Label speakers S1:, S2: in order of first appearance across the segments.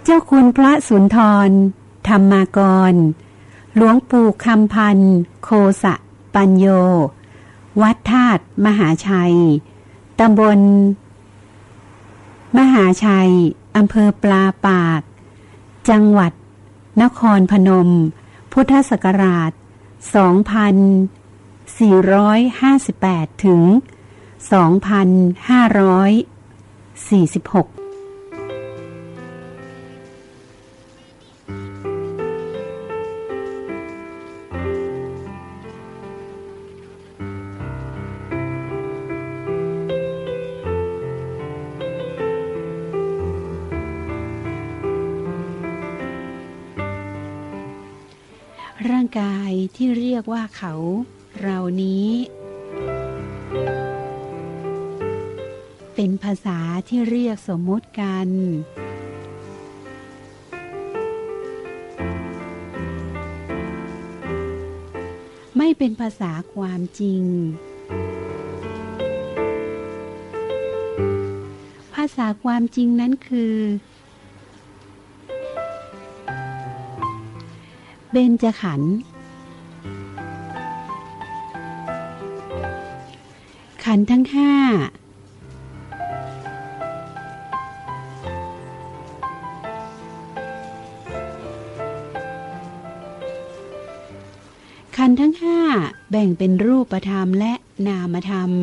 S1: เจ้าคุณพระสุนทรธรรมากรหลวงปู่คำพันธ์โคสะปัญโยวัดธาตุมหาชัยตำบลมหาชัยอำเภอปลาปากจังหวัดนครพนมพุทธศักราช2458ถึง2546ร่างกายที่เรียกว่าเขาเรานี้เป็นภาษาที่เรียกสมมุติกันไม่เป็นภาษาความจริงภาษาความจริงนั้นคือเบญจขันธ์ขันธ์ทั้งห้าขันธ์ทั้งห้าแบ่งเป็นรูปธรรมและนามธรรม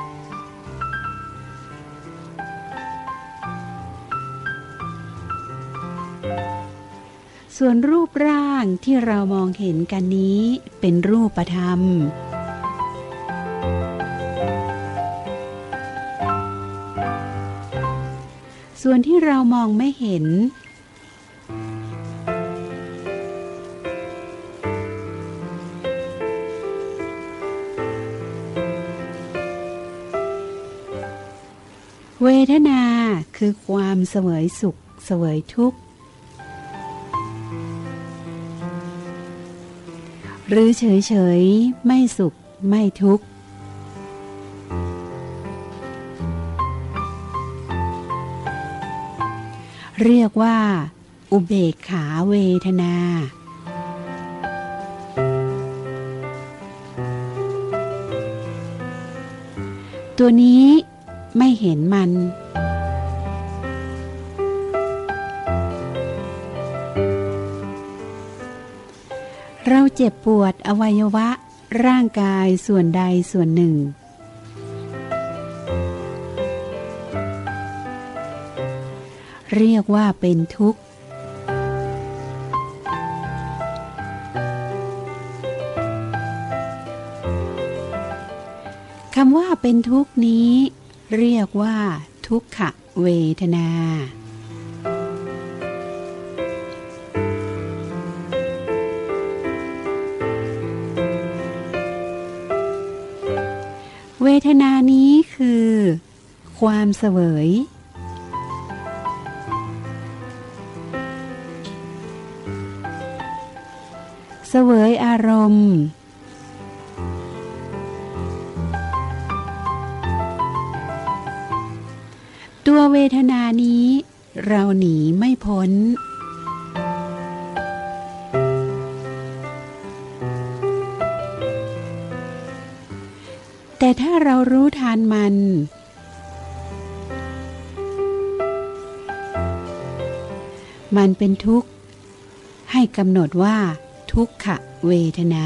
S1: ส่วนรูปร่างที่เรามองเห็นกันนี้เป็นรูปธรรมส่วนที่เรามองไม่เห็นเวทนาคือความเสวยสุขเสวยทุกข์หรือเฉยๆไม่สุขไม่ทุกข์เรียกว่าอุเบกขาเวทนาตัวนี้ไม่เห็นมันเราเจ็บปวดอวัยวะร่างกายส่วนใดส่วนหนึ่งเรียกว่าเป็นทุกข์คำว่าเป็นทุกข์นี้เรียกว่าทุกขเวทนาเวทนานี้คือความเสวยเสวยอารมณ์ตัวเวทนานี้เราหนีไม่พ้นแต่ถ้าเรารู้ทันมันเป็นทุกข์ให้กำหนดว่าทุกขเวทนา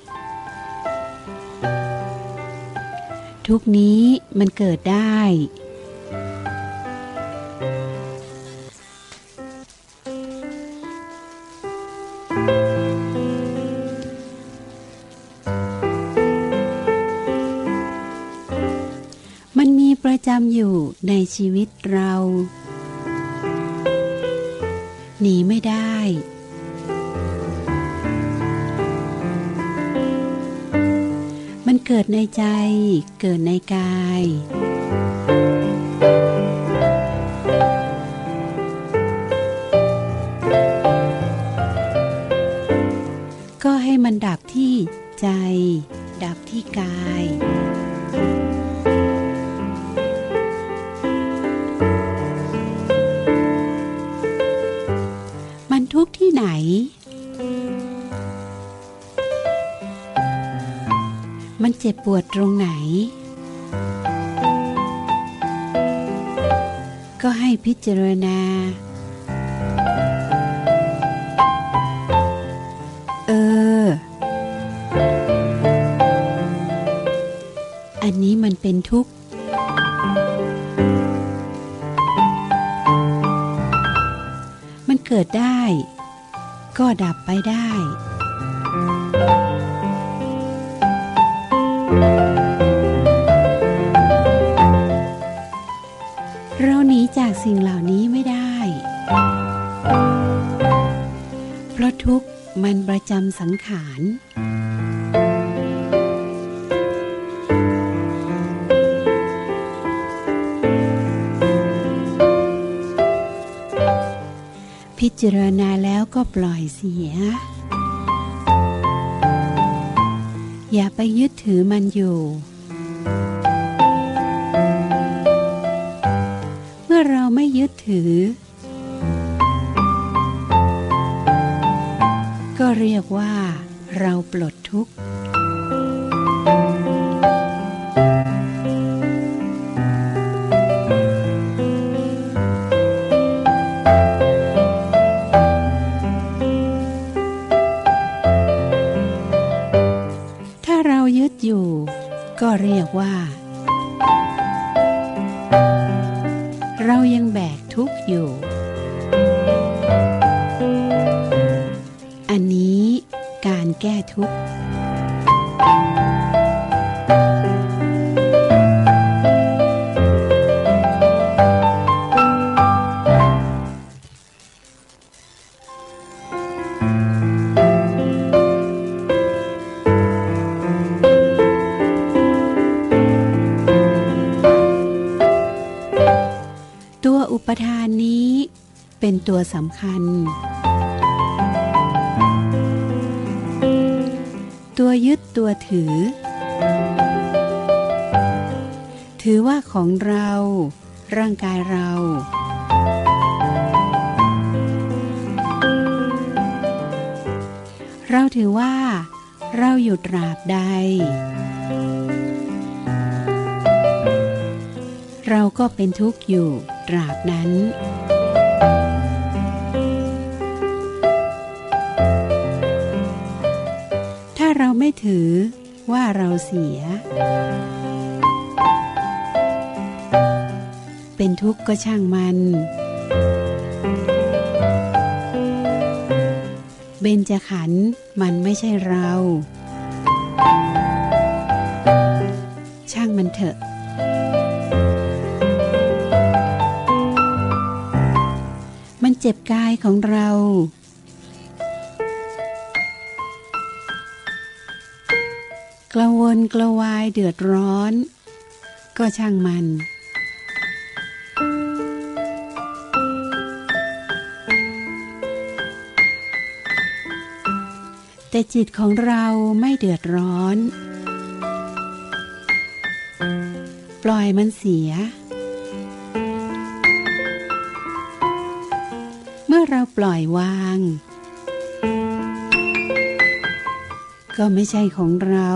S1: ทุกข์นี้มันเกิดได้มันมีประจำอยู่ในชีวิตเราหนีไม่ได้มันเกิดในใจเกิดในกายก็ให้มันดับที่ใจดับที่กายทุกข์ที่ไหนมันเจ็บปวดตรงไหนก็ให้พิจารณาอันนี้มันเป็นทุกข์มันเกิดได้ก็ดับไปได้เราหนีจากสิ่งเหล่านี้ไม่ได้เพราะทุกข์มันประจำสังขารพิจารณาแล้วก็ปล่อยเสียอย่าไปยึดถือมันอยู่เมื่อเราไม่ยึดถือก็เรียกว่าเราปลดทุกข์ถ้าเรายึดอยู่ก็เรียกว่าเรายังแบกทุกข์อยู่อันนี้การแก้ทุกข์ตัวอุปทานนี้เป็นตัวสำคัญตัวยึดตัวถือว่าของเราร่างกายเราถือว่าเราอยู่ตราบใดเราก็เป็นทุกข์อยู่ตราบนั้นถ้าเราไม่ถือว่าเราเสียเป็นทุกข์ก็ช่างมันเบญจขันธ์มันไม่ใช่เราช่างมันเถอะมันเจ็บกายของเรากระวนกระวายเดือดร้อนก็ช่างมันแต่จิตของเราไม่เดือดร้อนปล่อยมันเสียเมื่อเราปล่อยวางก็ไม่ใช่ของเรา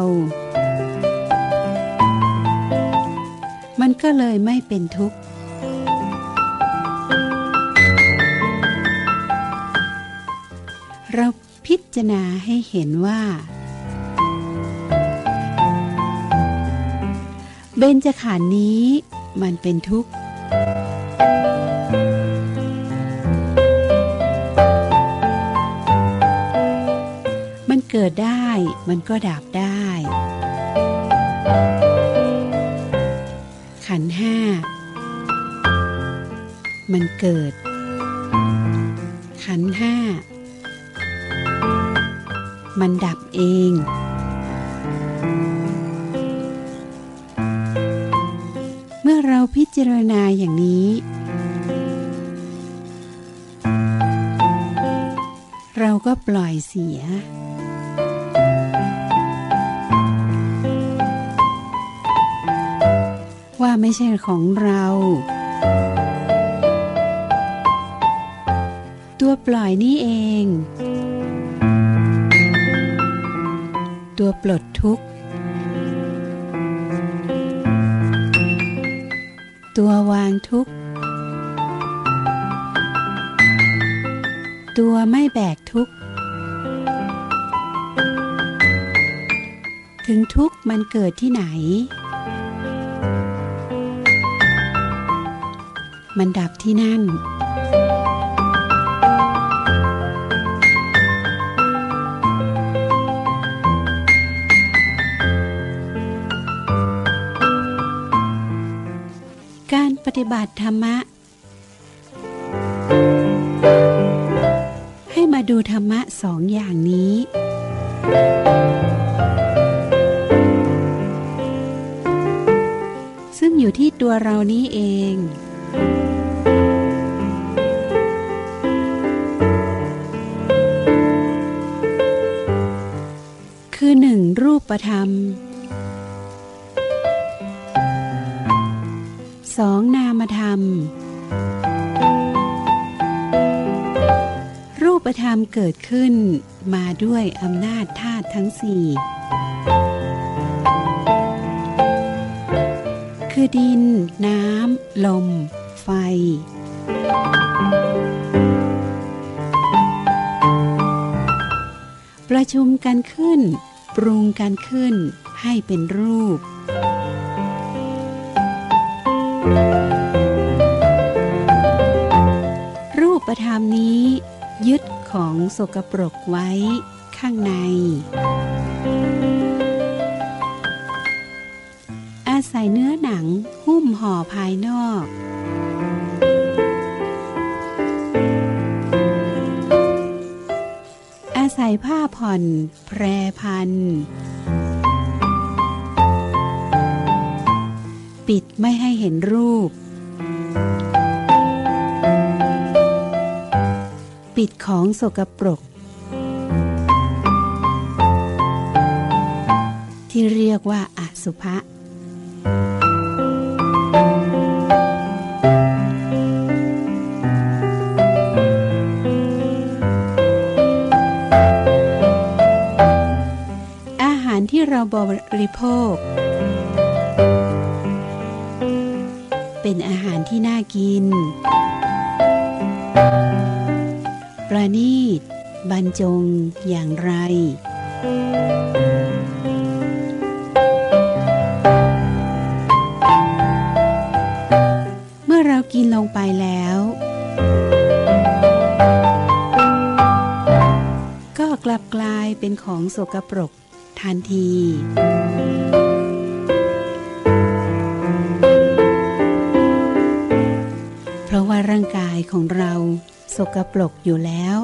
S1: มันก็เลยไม่เป็นทุกข์เราพิจารณาให้เห็นว่าเบญจขันธ์นี้มันเป็นทุกข์มันเกิดได้มันก็ดับได้ขันธ์ห้ามันเกิดขันธ์ห้ามันดับเองเมื่อเราพิจารณาอย่างนี้เราก็ปล่อยเสียว่าไม่ใช่ของเราตตัวปล่อยนี่เอง ตัวปลดทุกข์ตัววางทุกข์ตัวไม่แบกทุกข์ถึงทุกข์มันเกิดที่ไหนมันดับที่นั่นการปฏิบัติธรรมะให้มาดูธรรมะสองอย่างนี้ซึ่งอยู่ที่ตัวเรานี้เองคือหนึ่งรูปธรรมสองนามธรรมรูปธรรมเกิดขึ้นมาด้วยอำนาจธาตุทั้งสี่คือดินน้ำลมไฟประชุมกันขึ้นปรุงกันขึ้นให้เป็นรูปรูปธรรมนี้ยึดของสกปรกไว้ข้างในอาศัยเนื้อหนังหุ้มห่อภายนอกอาศัยผ้าผ่อนแพรพันปิดไม่ให้เห็นรูปปิดของสกปรกที่เรียกว่าอสุภะอาหารที่เราบริโภคเป็นอาหารที่น่ากินประณีตบรรจงอย่างไรเมื่อเรากินลงไปแล้วก็กลับกลายเป็นของสกปรกทันทีเพราะว่าร่างกายของเราสกปรกอยู่แล้ว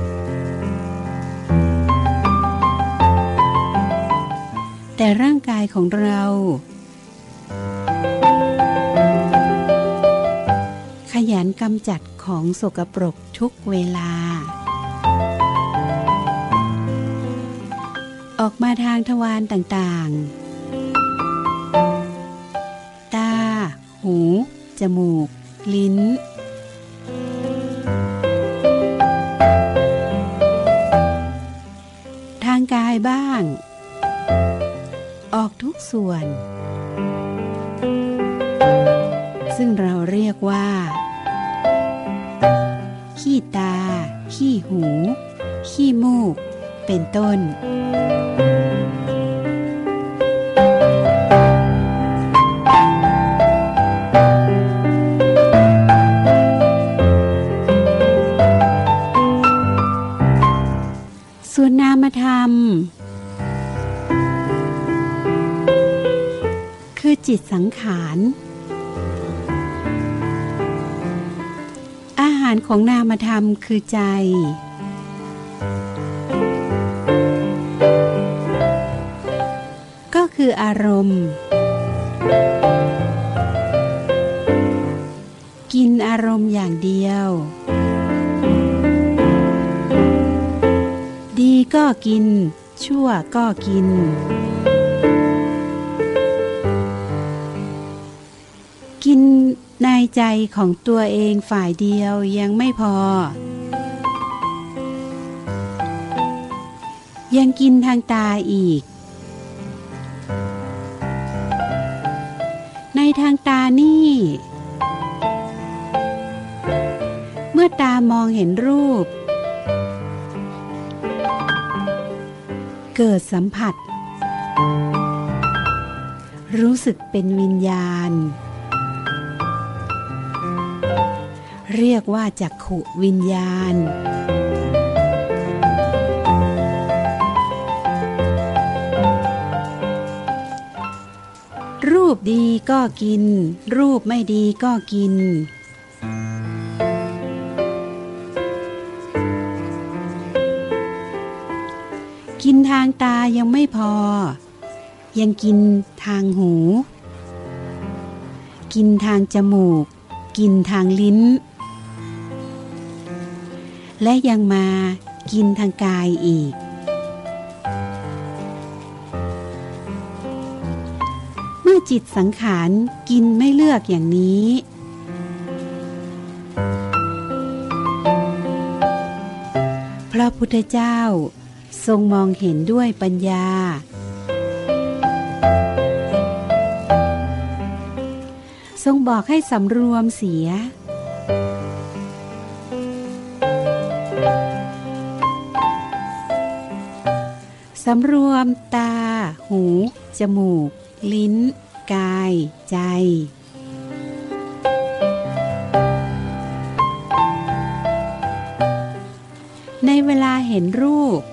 S1: แต่ร่างกายของเราขยันกำจัดของสกปรกทุกเวลาออกมาทางทวารต่างๆตาหูจมูกลิ้นทางกายบ้างออกทุกส่วนซึ่งเราเรียกว่าขี้ตาขี้หูขี้มูกเป็นต้นส่วนนามธรรมคือจิตสังขารอาหารของนามธรรมคือใจก็คืออารมณ์กินอารมณ์อย่างเดียวดีก็กินชั่วก็กินกินในใจของตัวเองฝ่ายเดียวยังไม่พอยังกินทางตาอีกในทางตานี่เมื่อตามองเห็นรูปเกิดสัมผัสรู้สึกเป็นวิญญาณเรียกว่าจักขุวิญญาณรูปดีก็กินรูปไม่ดีก็กินกินทางตายังไม่พอยังกินทางหูกินทางจมูกกินทางลิ้นและยังมากินทางกายอีกเมื่อจิตสังขารกินไม่เลือกอย่างนี้พระพุทธเจ้าทรงมองเห็นด้วยปัญญาทรงบอกให้สำรวมเสียสำรวมตาหูจมูกลิ้นกายใจในเวลาเห็นรูป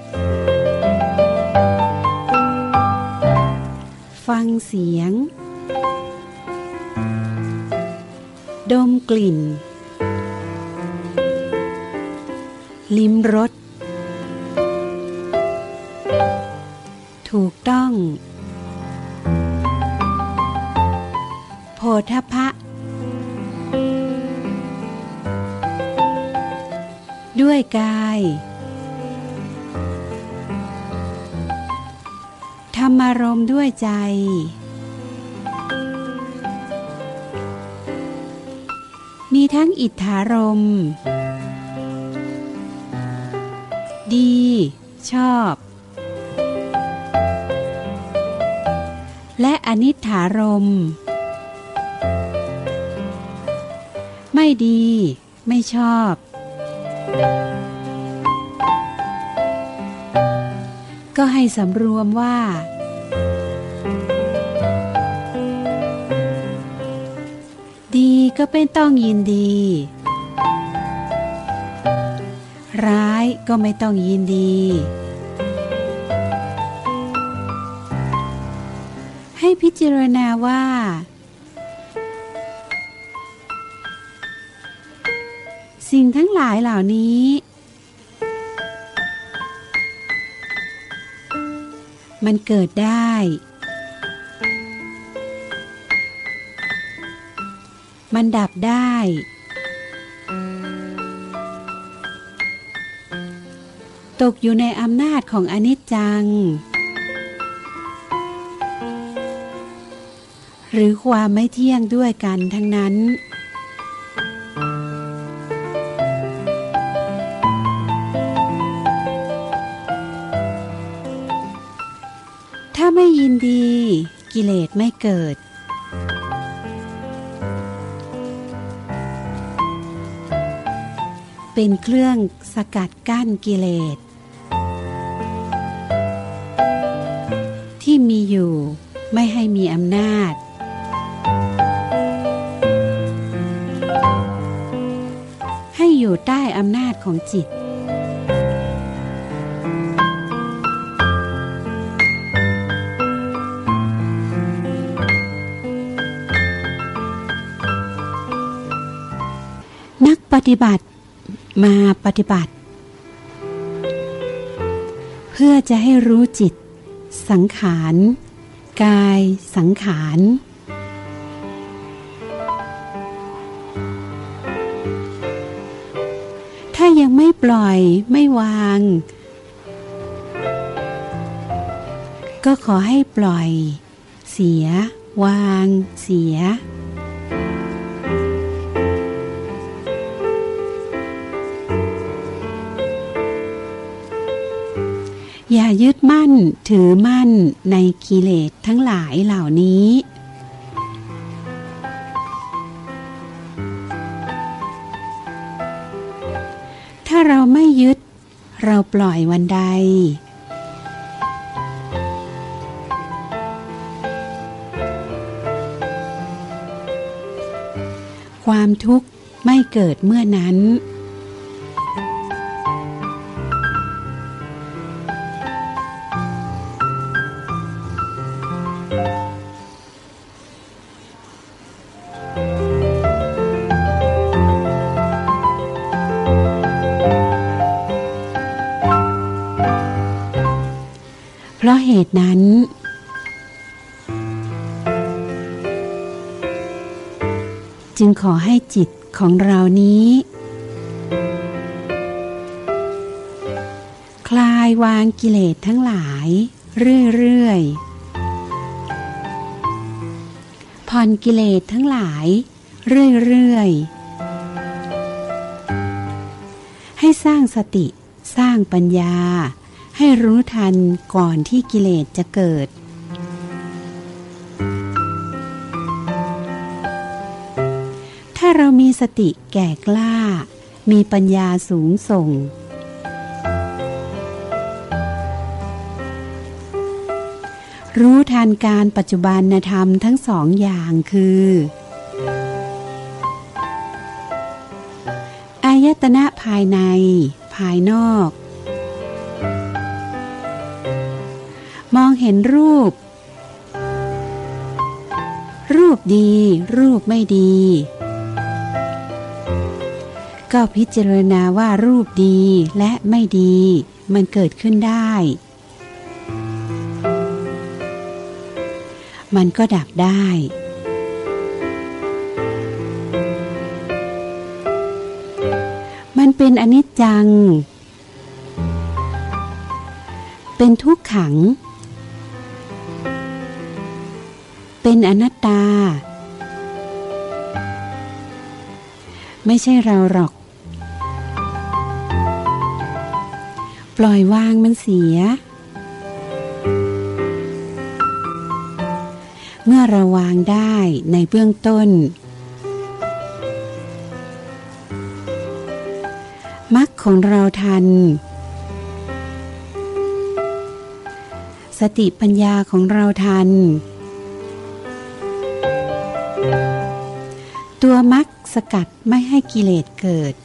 S1: ฟังเสียงดมกลิ่นลิ้มรสถูกต้องโผฏฐัพพะด้วยกายธรรมารมณ์ด้วยใจมีทั้งอิทธารมณ์ดีชอบและอนิทธารมณ์ไม่ดีไม่ชอบก็ให้สำรวมว่าดีก็เป็นต้องยินดีร้ายก็ไม่ต้องยินดีให้พิจารณาว่าสิ่งทั้งหลายเหล่านี้มันเกิดได้มันดับได้ตกอยู่ในอำนาจของอนิจจังหรือความไม่เที่ยงด้วยกันทั้งนั้นถ้าไม่ยินดีกิเลสไม่เกิดเป็นเครื่องสกัดกั้นกิเลสที่มีอยู่ไม่ให้มีอำนาจให้อยู่ใต้อำนาจของจิตนักปฏิบัติมาปฏิบัติเพื่อจะให้รู้จิตสังขารกายสังขารถ้ายังไม่ปล่อยไม่วางก็ขอให้ปล่อยเสียวางเสียอย่ายึดมั่นถือมั่นในกิเลสทั้งหลายเหล่านี้ถ้าเราไม่ยึดเราปล่อยวันใดความทุกข์ไม่เกิดเมื่อนั้นเพราะเหตุนั้นจึงขอให้จิตของเรานี้คลายวางกิเลสทั้งหลายเรื่อยๆผ่อนกิเลสทั้งหลายเรื่อยๆให้สร้างสติสร้างปัญญาให้รู้ทันก่อนที่กิเลสจะเกิดถ้าเรามีสติแก่กล้ามีปัญญาสูงส่งรู้ทันการปัจจุบันธรรมทั้งสองอย่างคืออายตนะภายในภายนอกมองเห็นรูปดีรูปไม่ดีก็พิจารณาว่ารูปดีและไม่ดีมันเกิดขึ้นได้มันก็ดับได้มันเป็นอนิจจังเป็นทุกขังเป็นอนัตตาไม่ใช่เราหรอกปล่อยวางมันเสียเมื่อเราวางได้ในเบื้องต้นมรรคของเราทันสติปัญญาของเราทันตัวมรรคสกัดไม่ให้กิเลสเกิด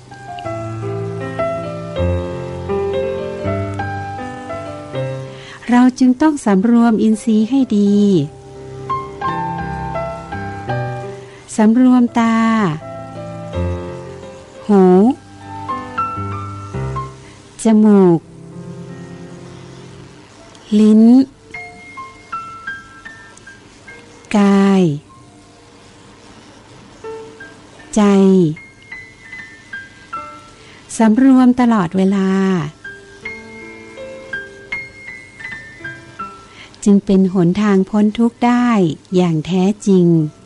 S1: เราจึงต้องสำรวมอินทรีย์ให้ดีสำรวมตาหูจมูกลิ้นกายใจสำรวมตลอดเวลาจึงเป็นหนทางพ้นทุกข์ได้อย่างแท้จริง